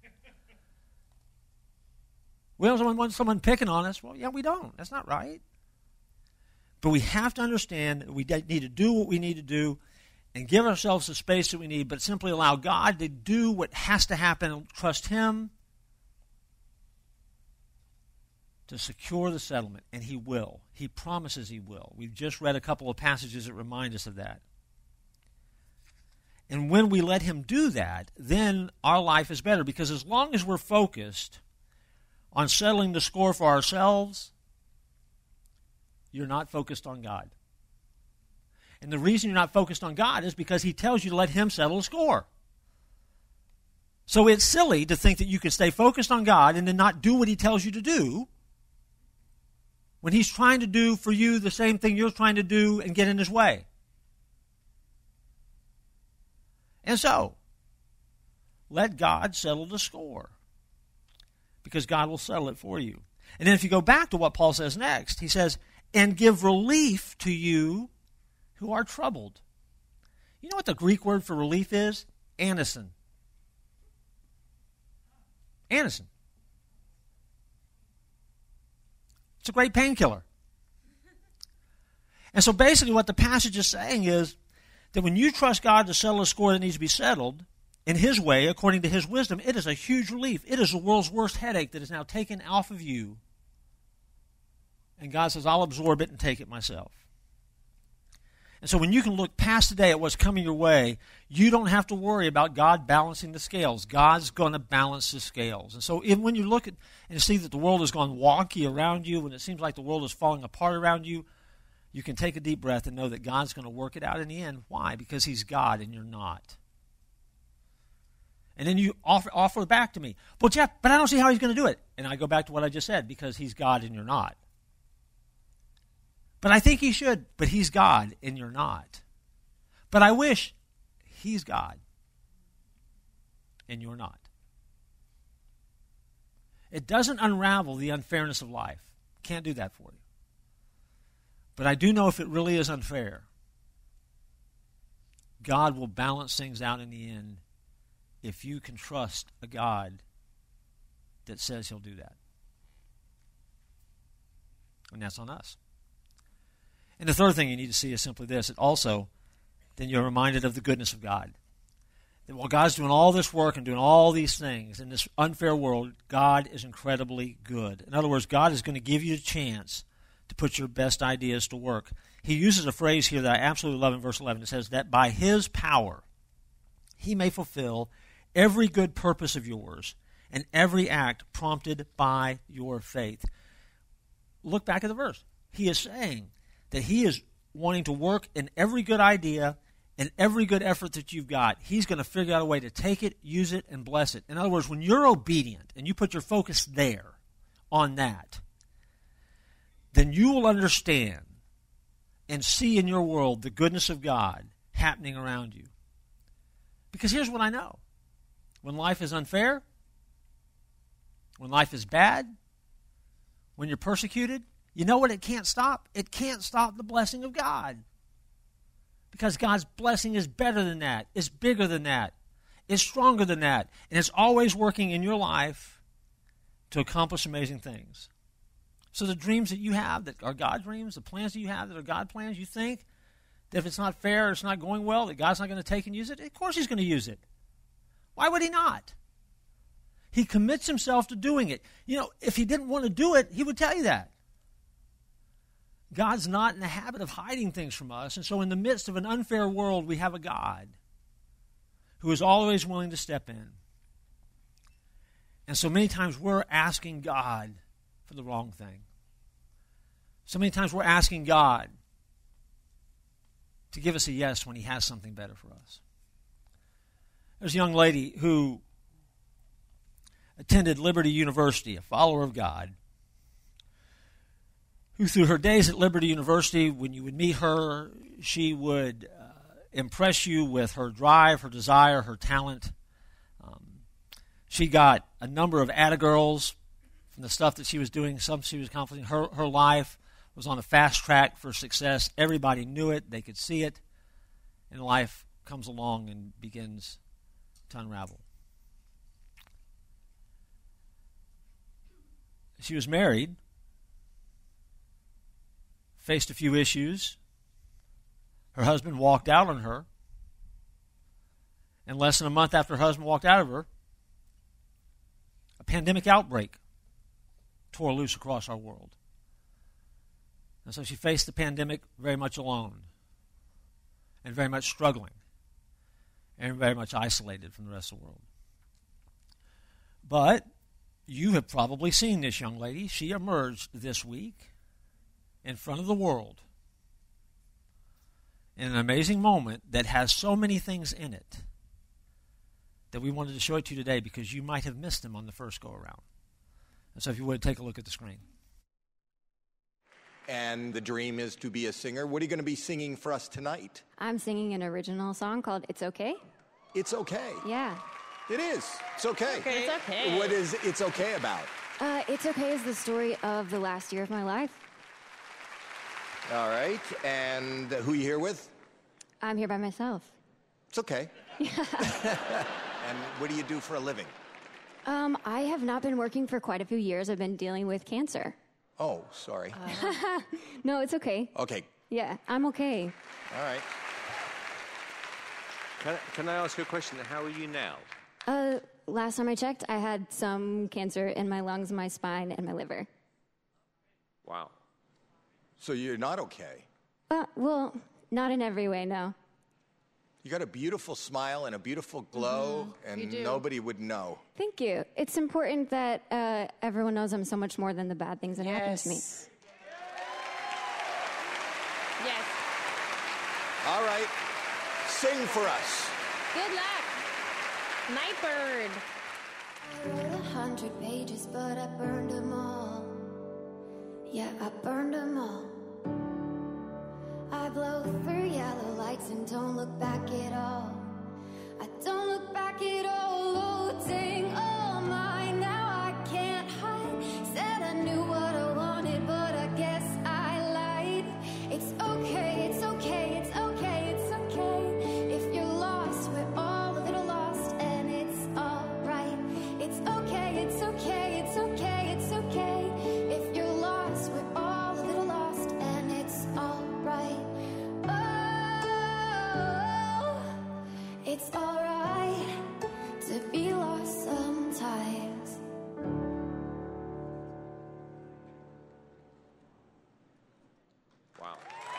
We don't want someone picking on us. Well, yeah, we don't. That's not right. But we have to understand that we need to do what we need to do and give ourselves the space that we need, but simply allow God to do what has to happen and trust Him to secure the settlement. And He will. He promises He will. We've just read a couple of passages that remind us of that. And when we let Him do that, then our life is better, because as long as we're focused on settling the score for ourselves, you're not focused on God. And the reason you're not focused on God is because He tells you to let Him settle the score. So it's silly to think that you can stay focused on God and then not do what He tells you to do when He's trying to do for you the same thing you're trying to do and get in His way. And so, let God settle the score, because God will settle it for you. And then if you go back to what Paul says next, he says, and give relief to you who are troubled. You know what the Greek word for relief is? Anison. Anison. It's a great painkiller. And so basically what the passage is saying is that when you trust God to settle a score that needs to be settled in His way, according to His wisdom, it is a huge relief. It is the world's worst headache that is now taken off of you. And God says, I'll absorb it and take it myself. And so when you can look past today at what's coming your way, you don't have to worry about God balancing the scales. God's going to balance the scales. And so even when you look at and see that the world has gone wonky around you, when it seems like the world is falling apart around you, you can take a deep breath and know that God's going to work it out in the end. Why? Because He's God and you're not. And then you offer it back to me. Well, Jeff, but I don't see how He's going to do it. And I go back to what I just said, because He's God and you're not. But I think He should, but He's God and you're not. But I wish He's God and you're not. It doesn't unravel the unfairness of life. Can't do that for you. But I do know if it really is unfair, God will balance things out in the end if you can trust a God that says He'll do that. And that's on us. And the third thing you need to see is simply this. It also, then you're reminded of the goodness of God. That while God's doing all this work and doing all these things in this unfair world, God is incredibly good. In other words, God is going to give you a chance to put your best ideas to work. He uses a phrase here that I absolutely love in verse 11. It says that by His power He may fulfill every good purpose of yours and every act prompted by your faith. Look back at the verse. He is saying that He is wanting to work in every good idea and every good effort that you've got. He's going to figure out a way to take it, use it, and bless it. In other words, when you're obedient and you put your focus there on that, then you will understand and see in your world the goodness of God happening around you. Because here's what I know. When life is unfair, when life is bad, when you're persecuted, you know what it can't stop? It can't stop the blessing of God. Because God's blessing is better than that. It's bigger than that. It's stronger than that. And it's always working in your life to accomplish amazing things. So the dreams that you have that are God dreams, the plans that you have that are God plans, you think that if it's not fair or it's not going well, that God's not going to take and use it? Of course He's going to use it. Why would He not? He commits Himself to doing it. You know, if He didn't want to do it, He would tell you that. God's not in the habit of hiding things from us, and so in the midst of an unfair world, we have a God who is always willing to step in. And so many times we're asking God for the wrong thing. So many times we're asking God to give us a yes when He has something better for us. There's a young lady who attended Liberty University, a follower of God, who through her days at Liberty University, when you would meet her, she would impress you with her drive, her desire, her talent. She got a number of Attagirls from the stuff that she was doing, some she was accomplishing. Her life was on a fast track for success. Everybody knew it. They could see it. And life comes along and begins to unravel. She was married, faced a few issues. Her husband walked out on her. And less than a month after her husband walked out of her, a pandemic outbreak tore loose across our world. And so she faced the pandemic very much alone and very much struggling and very much isolated from the rest of the world. But you have probably seen this young lady. She emerged this week in front of the world in an amazing moment that has so many things in it that we wanted to show it to you today because you might have missed them on the first go-around. And so if you would, take a look at the screen. And the dream is to be a singer. What are you going to be singing for us tonight? I'm singing an original song called It's Okay. It's okay. Yeah. It is. It's okay. It's okay. What is It's Okay about? It's Okay is the story of the last year of my life. All right. And who are you here with? I'm here by myself. It's okay. And what do you do for a living? I have not been working for quite a few years. I've been dealing with cancer. Oh, sorry. No, it's okay. Okay. Yeah, I'm okay. All right. Can I ask you a question? How are you now? Last time I checked, I had some cancer in my lungs, my spine, and my liver. Wow. So you're not okay. Well, not in every way, no. You got a beautiful smile and a beautiful glow, and nobody would know. Thank you. It's important that everyone knows I'm so much more than the bad things that happen to me. Yes. All right. Sing for us. Good luck. Nightbird. I wrote 100 pages, but I burned them all. Yeah, I burned them all. I blow through yellow lights and don't look back at all. I don't look back at all. Loading all mine, now I can't hide. Said I knew what I wanted, but I guess I lied. It's okay, it's okay, it's okay, it's okay. If you're lost, we're all a little lost, and it's alright. It's okay, it's okay, it's okay, it's okay. If you're lost, we're all a little lost, and it's alright. Oh, it's alright to be lost sometimes. Wow.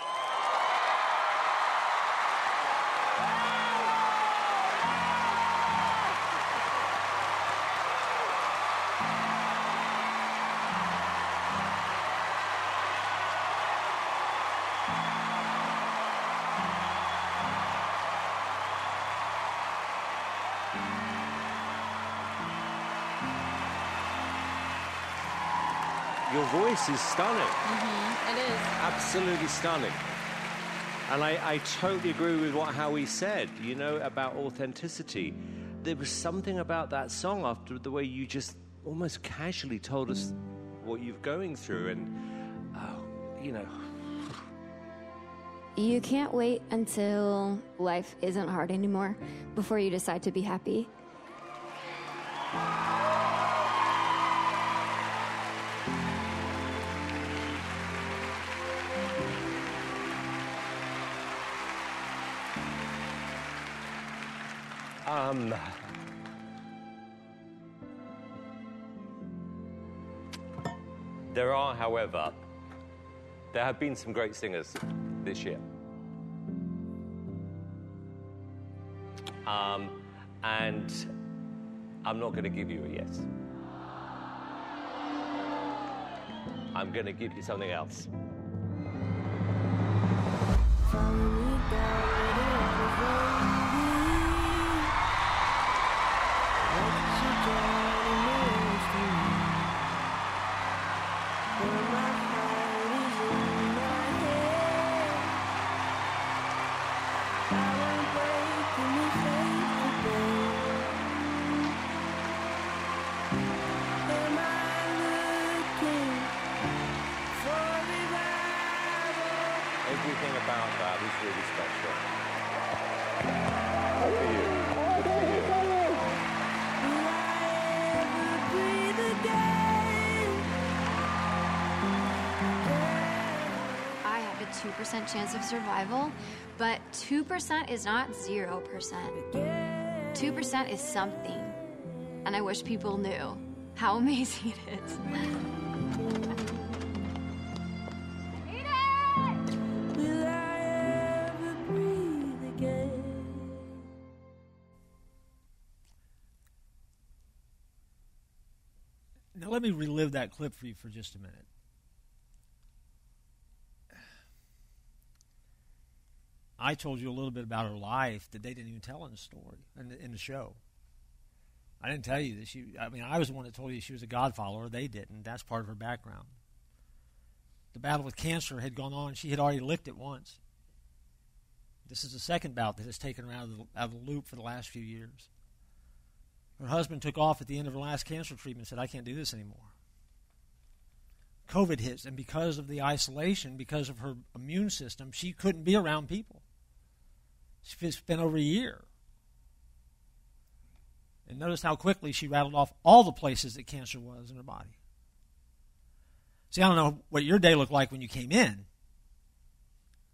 Your voice is stunning. It is. Absolutely stunning. And I totally agree with what Howie said, you know, about authenticity. There was something about that song after the way you just almost casually told us what you're going through. And, you know. You can't wait until life isn't hard anymore before you decide to be happy. There are, however, there have been some great singers this year. And I'm not going to give you a yes. I'm going to give you something else. Everything about that is really special. Good for you. Good for you. I have a 2% chance of survival, but 2% is not 0%. 2% is something, and I wish people knew how amazing it is. Now let me relive that clip for you for just a minute. I told you a little bit about her life that they didn't even tell in the story, in the show. I didn't tell you that I was the one that told you she was a God follower. They didn't. That's part of her background. The battle with cancer had gone on. She had already licked it once. This is the second bout that has taken her out of the loop for the last few years. Her husband took off at the end of her last cancer treatment and said, I can't do this anymore. COVID hits, and because of the isolation, because of her immune system, she couldn't be around people. She spent over a year. And notice how quickly she rattled off all the places that cancer was in her body. See, I don't know what your day looked like when you came in,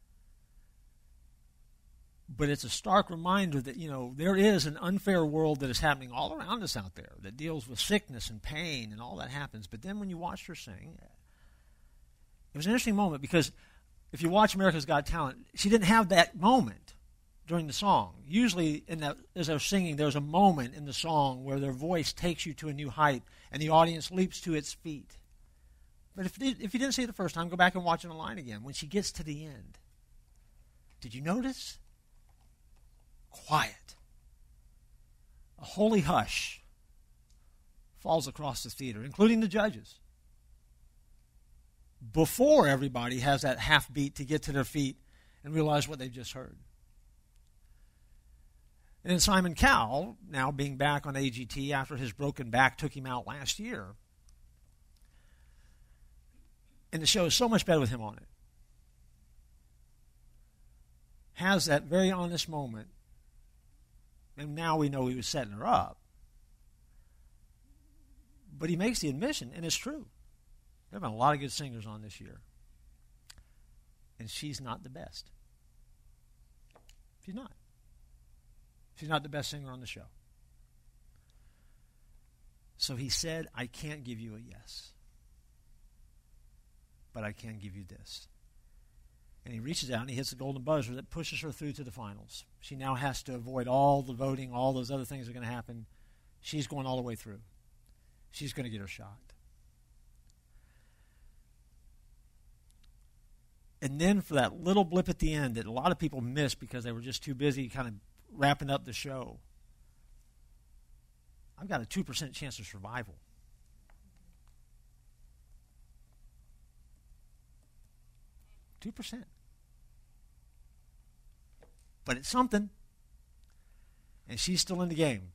But it's a stark reminder that, there is an unfair world that is happening all around us out there that deals with sickness and pain and all that happens. But then when you watched her sing, it was an interesting moment because if you watch America's Got Talent, she didn't have that moment during the song. Usually, as they're singing, there's a moment in the song where their voice takes you to a new height and the audience leaps to its feet. But if you didn't see it the first time, go back and watch it online again. When she gets to the end, did you notice? Quiet. A holy hush falls across the theater, including the judges, before everybody has that half beat to get to their feet and realize what they've just heard. And then Simon Cowell, now being back on AGT after his broken back took him out last year, and the show is so much better with him on it, has that very honest moment. And now we know he was setting her up. But he makes the admission, and it's true. There have been a lot of good singers on this year. And she's not the best. She's not. She's not the best singer on the show. So he said, I can't give you a yes. But I can give you this. And he reaches out and he hits the golden buzzer that pushes her through to the finals. She now has to avoid all the voting, all those other things that are going to happen. She's going all the way through. She's going to get her shot. And then for that little blip at the end that a lot of people missed because they were just too busy kind of wrapping up the show, I've got a 2% chance of survival. 2%. But it's something. And she's still in the game.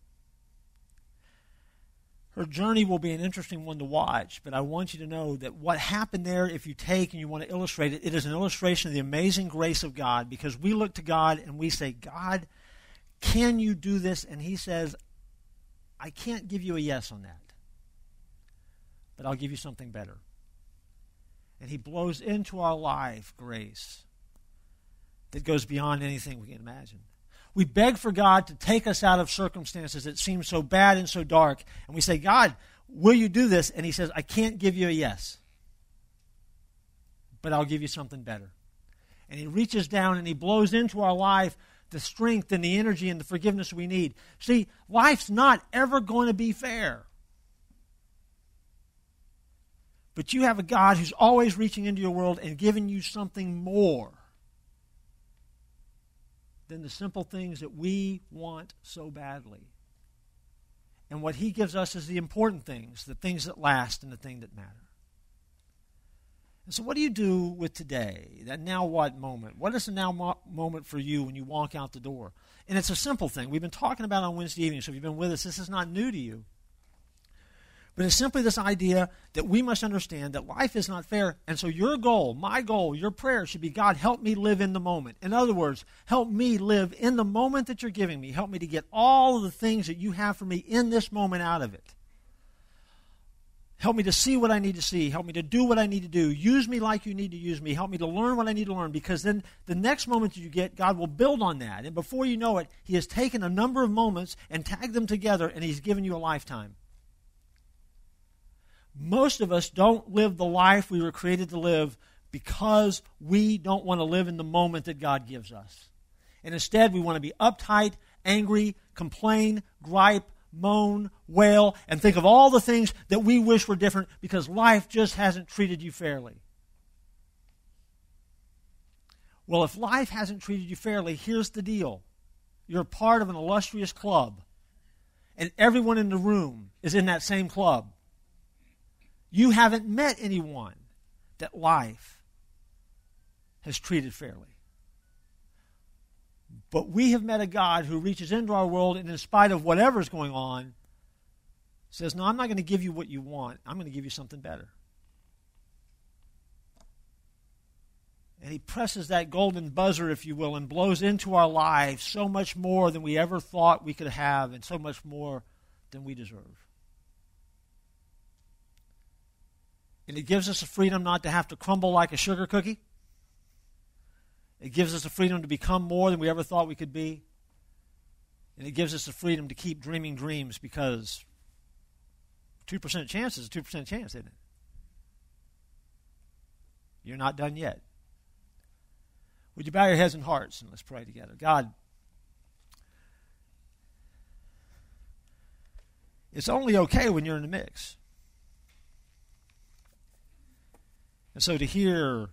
Her journey will be an interesting one to watch, but I want you to know that what happened there, if you take and you want to illustrate it, it is an illustration of the amazing grace of God, because we look to God and we say, God, can you do this? And he says, I can't give you a yes on that, but I'll give you something better. And he blows into our life grace that goes beyond anything we can imagine. We beg for God to take us out of circumstances that seem so bad and so dark. And we say, God, will you do this? And he says, I can't give you a yes, but I'll give you something better. And he reaches down and he blows into our life the strength and the energy and the forgiveness we need. See, life's not ever going to be fair. But you have a God who's always reaching into your world and giving you something more than the simple things that we want so badly. And what he gives us is the important things, the things that last and the things that matter. And so what do you do with today, that now what moment? What is the now moment for you when you walk out the door? And it's a simple thing. We've been talking about it on Wednesday evening, so if you've been with us, this is not new to you. But it's simply this idea that we must understand that life is not fair. And so your goal, my goal, your prayer should be, God, help me live in the moment. In other words, help me live in the moment that you're giving me. Help me to get all of the things that you have for me in this moment out of it. Help me to see what I need to see. Help me to do what I need to do. Use me like you need to use me. Help me to learn what I need to learn, because then the next moment that you get, God will build on that. And before you know it, he has taken a number of moments and tagged them together, and he's given you a lifetime. Most of us don't live the life we were created to live because we don't want to live in the moment that God gives us. And instead, we want to be uptight, angry, complain, gripe, moan, wail, and think of all the things that we wish were different because life just hasn't treated you fairly. Well, if life hasn't treated you fairly, here's the deal. You're part of an illustrious club, and everyone in the room is in that same club. You haven't met anyone that life has treated fairly. But we have met a God who reaches into our world and in spite of whatever's going on, says, no, I'm not going to give you what you want. I'm going to give you something better. And he presses that golden buzzer, if you will, and blows into our lives so much more than we ever thought we could have and so much more than we deserve. And it gives us the freedom not to have to crumble like a sugar cookie. It gives us the freedom to become more than we ever thought we could be. And it gives us the freedom to keep dreaming dreams, because 2% chance is a 2% chance, isn't it? You're not done yet. Would you bow your heads and hearts and let's pray together? God, it's only okay when you're in the mix. And so to hear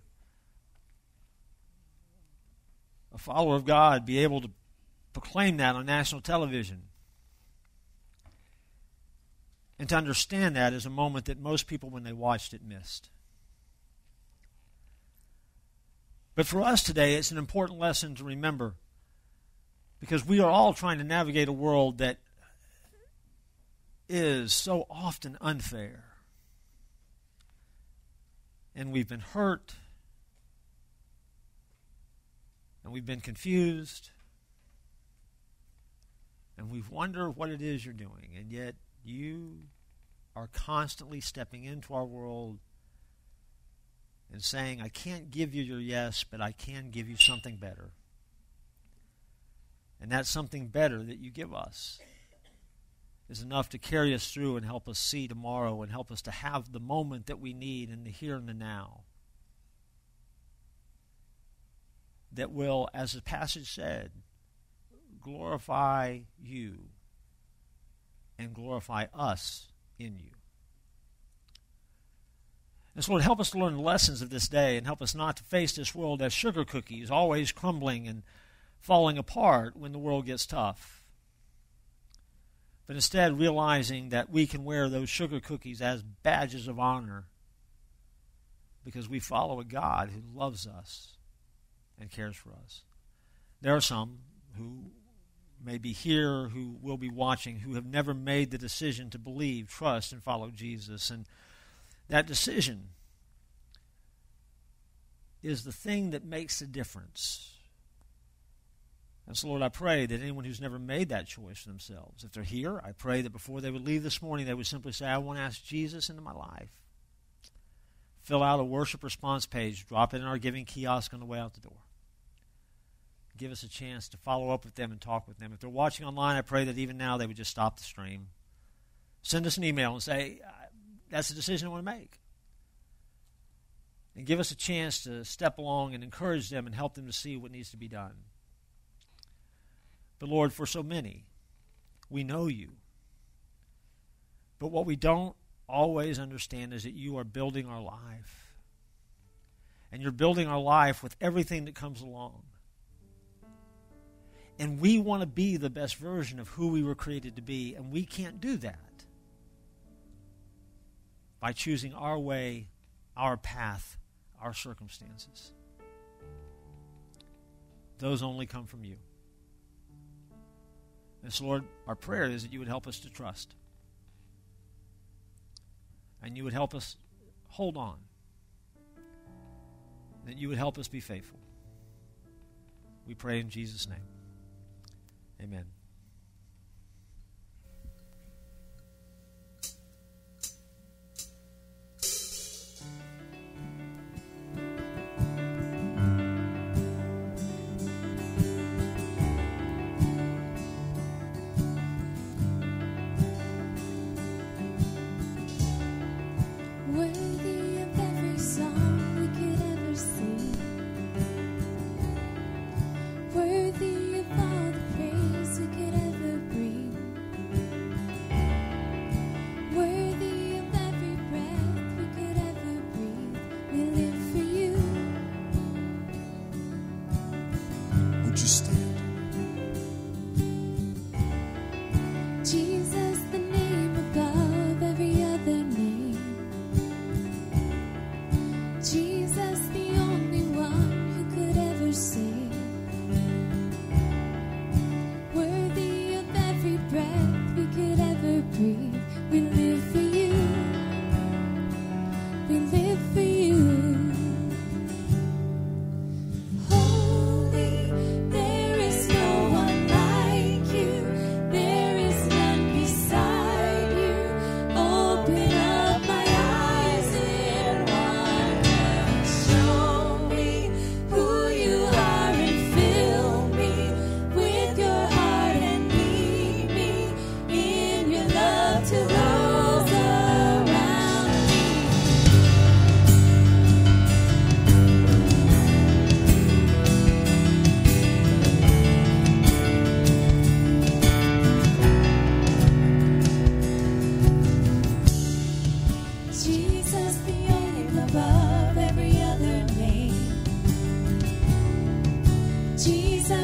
a follower of God be able to proclaim that on national television, and to understand that is a moment that most people, when they watched it, missed. But for us today, it's an important lesson to remember, because we are all trying to navigate a world that is so often unfair. And we've been hurt, and we've been confused, and we wonder what it is you're doing. And yet you are constantly stepping into our world and saying, I can't give you your yes, but I can give you something better. And that something better that you give us is enough to carry us through and help us see tomorrow and help us to have the moment that we need in the here and the now. That will, as the passage said, glorify you and glorify us in you. And so Lord, help us to learn the lessons of this day and help us not to face this world as sugar cookies, always crumbling and falling apart when the world gets tough. But instead realizing that we can wear those sugar cookies as badges of honor because we follow a God who loves us and cares for us. There are some who may be here, who will be watching, who have never made the decision to believe, trust, and follow Jesus. And that decision is the thing that makes the difference. And so, Lord, I pray that anyone who's never made that choice for themselves, if they're here, I pray that before they would leave this morning, they would simply say, I want to ask Jesus into my life. Fill out a worship response page, drop it in our giving kiosk on the way out the door. Give us a chance to follow up with them and talk with them. If they're watching online, I pray that even now they would just stop the stream. Send us an email and say, that's the decision I want to make. And give us a chance to step along and encourage them and help them to see what needs to be done. But Lord, for so many, we know you. But what we don't always understand is that you are building our life. And you're building our life with everything that comes along. And we want to be the best version of who we were created to be, and we can't do that by choosing our way, our path, our circumstances. Those only come from you. And so, Lord, our prayer is that you would help us to trust. And you would help us hold on. That you would help us be faithful. We pray in Jesus' name. Amen. Worthy of every song we could ever sing, worthy of all the praise we could ever bring, worthy of every breath we could ever breathe. We live for you. Would you stand? Jesus, the name above every other name. Jesus, the only one who could ever save. Worthy of every breath we could ever breathe. We live for you. We live for you. Holy, there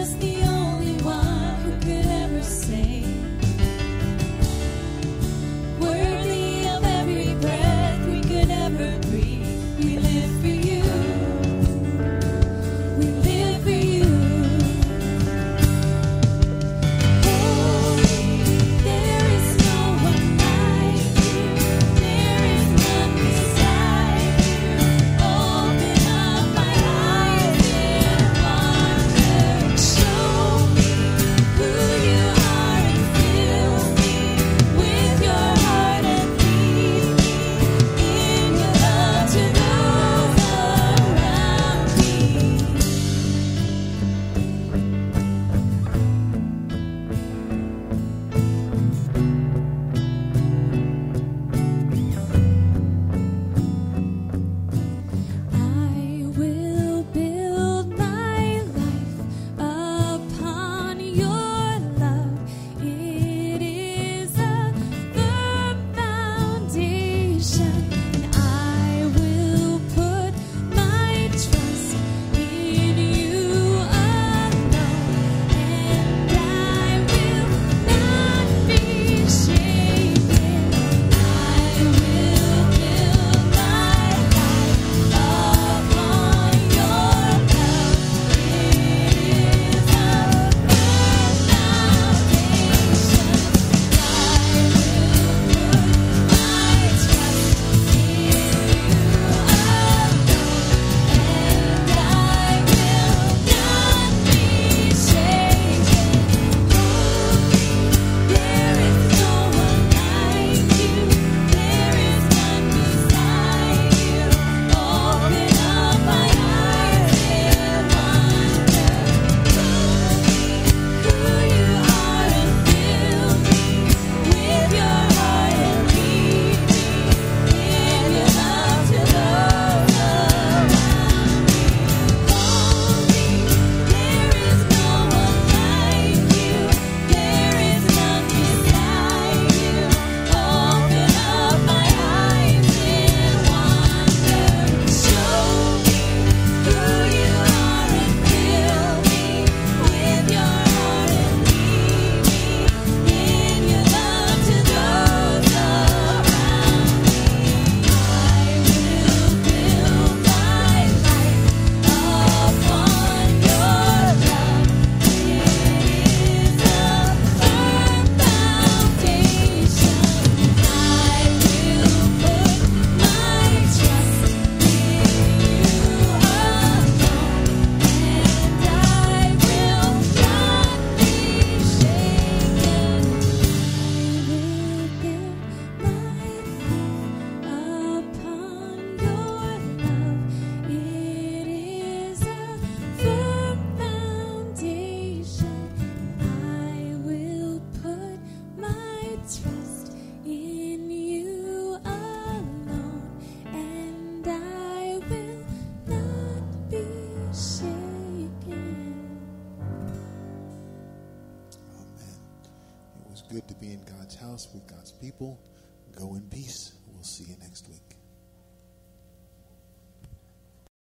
Good to be in God's house with God's people. Go in peace. We'll see you next week.